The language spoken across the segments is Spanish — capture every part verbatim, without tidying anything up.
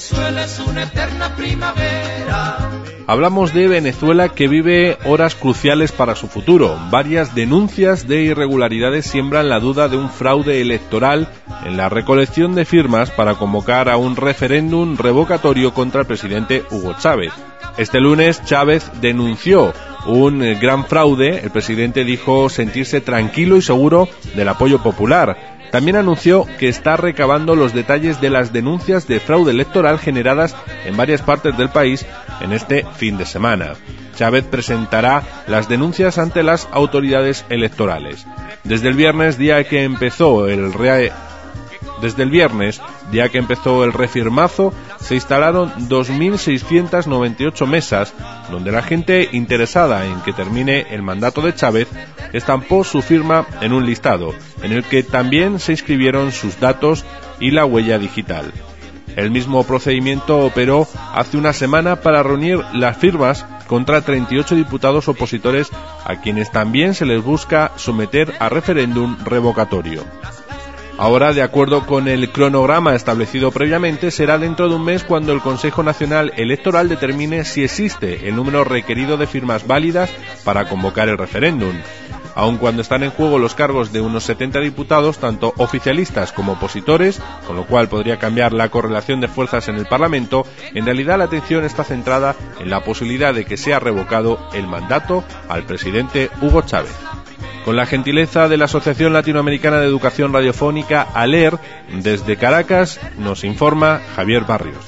Venezuela es una eterna primavera. Hablamos de Venezuela, que vive horas cruciales para su futuro. Varias denuncias de irregularidades siembran la duda de un fraude electoral en la recolección de firmas para convocar a un referéndum revocatorio contra el presidente Hugo Chávez. Este lunes Chávez denunció un gran fraude. El presidente dijo sentirse tranquilo y seguro del apoyo popular. También anunció que está recabando los detalles de las denuncias de fraude electoral generadas en varias partes del país en este fin de semana. Chávez presentará las denuncias ante las autoridades electorales. Desde el viernes, día que empezó el re... Desde el viernes, día que empezó el refirmazo, se instalaron dos mil seiscientas noventa y ocho mesas, donde la gente interesada en que termine el mandato de Chávez estampó su firma en un listado, en el que también se inscribieron sus datos y la huella digital. El mismo procedimiento operó hace una semana para reunir las firmas contra treinta y ocho diputados opositores, a quienes también se les busca someter a referéndum revocatorio. Ahora, de acuerdo con el cronograma establecido previamente, será dentro de un mes cuando el Consejo Nacional Electoral determine si existe el número requerido de firmas válidas para convocar el referéndum. Aun cuando están en juego los cargos de unos setenta diputados, tanto oficialistas como opositores, con lo cual podría cambiar la correlación de fuerzas en el Parlamento, en realidad la atención está centrada en la posibilidad de que sea revocado el mandato al presidente Hugo Chávez. Con la gentileza de la Asociación Latinoamericana de Educación Radiofónica, ALER, desde Caracas, nos informa Javier Barrios.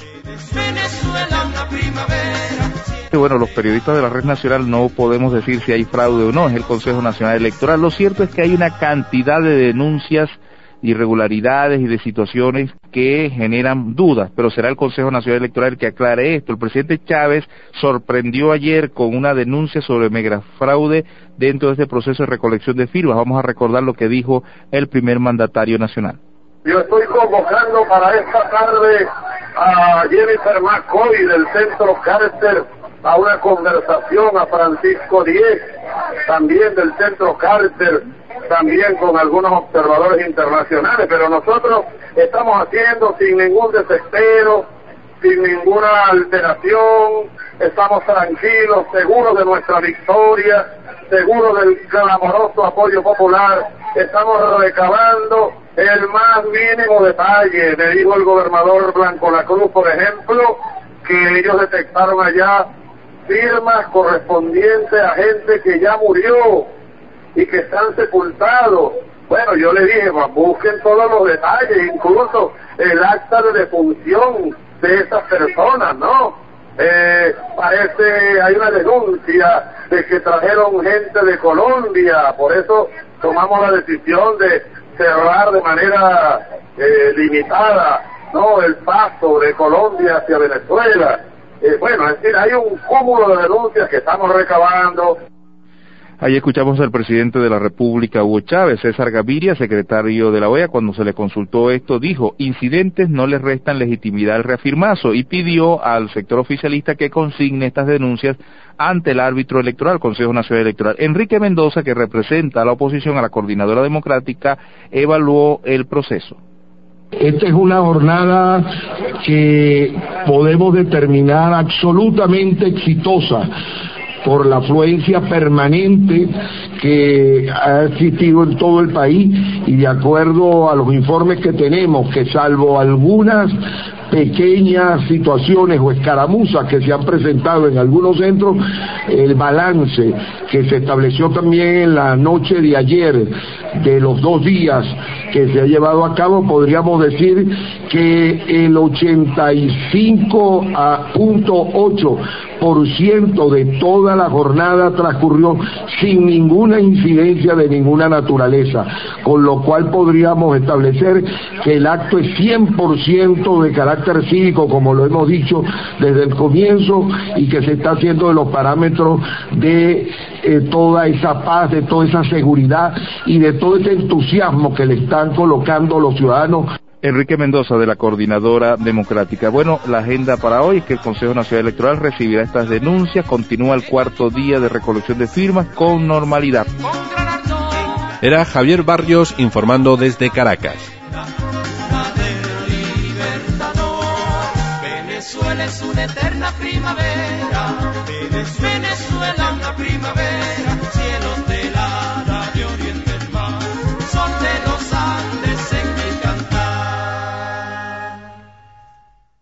Bueno, los periodistas de la Red Nacional no podemos decir si hay fraude o no, es el Consejo Nacional Electoral. Lo cierto es que hay una cantidad de denuncias, irregularidades y de situaciones que generan dudas, pero será el Consejo Nacional Electoral el que aclare esto. El presidente Chávez sorprendió ayer con una denuncia sobre megafraude dentro de este proceso de recolección de firmas. Vamos a recordar lo que dijo el primer mandatario nacional. Yo estoy convocando para esta tarde a Jennifer McCoy del Centro Carter a una conversación, a Francisco Diez, también del Centro Carter, también con algunos observadores internacionales, pero nosotros estamos haciendo sin ningún desespero, sin ninguna alteración, estamos tranquilos, seguros de nuestra victoria, seguros del clamoroso apoyo popular, estamos recabando el más mínimo detalle. Me dijo el gobernador Blanco Lacruz, por ejemplo, que ellos detectaron allá firmas correspondientes a gente que ya murió y que están sepultados. Bueno, yo le dije, pues, busquen todos los detalles, incluso el acta de defunción de esas personas, ¿no? Eh, parece, hay una denuncia de que trajeron gente de Colombia, por eso tomamos la decisión de cerrar de manera eh, limitada, ¿no?, el paso de Colombia hacia Venezuela. Eh, bueno, es decir, hay un cúmulo de denuncias que estamos recabando. Ahí escuchamos al presidente de la República, Hugo Chávez. César Gaviria, secretario de la O E A, cuando se le consultó esto, dijo: incidentes no le restan legitimidad al reafirmazo, y pidió al sector oficialista que consigne estas denuncias ante el árbitro electoral, Consejo Nacional Electoral. Enrique Mendoza, que representa a la oposición, a la Coordinadora Democrática, evaluó el proceso. Esta es una jornada que podemos determinar absolutamente exitosa por la afluencia permanente que ha existido en todo el país, y de acuerdo a los informes que tenemos, que salvo algunas pequeñas situaciones o escaramuzas que se han presentado en algunos centros, el balance que se estableció también en la noche de ayer de los dos días que se ha llevado a cabo, podríamos decir que el ochenta y cinco punto ocho por ciento de toda la jornada transcurrió sin ninguna incidencia de ninguna naturaleza, con lo cual podríamos establecer que el acto es cien por ciento de carácter cívico, como lo hemos dicho desde el comienzo, y que se está haciendo de los parámetros de eh, toda esa paz, de toda esa seguridad y de todo ese entusiasmo que le están colocando los ciudadanos. Enrique Mendoza, de la Coordinadora Democrática. Bueno, la agenda para hoy es que el Consejo Nacional Electoral recibirá estas denuncias, continúa el cuarto día de recolección de firmas con normalidad. Era Javier Barrios informando desde Caracas. es una eterna primavera.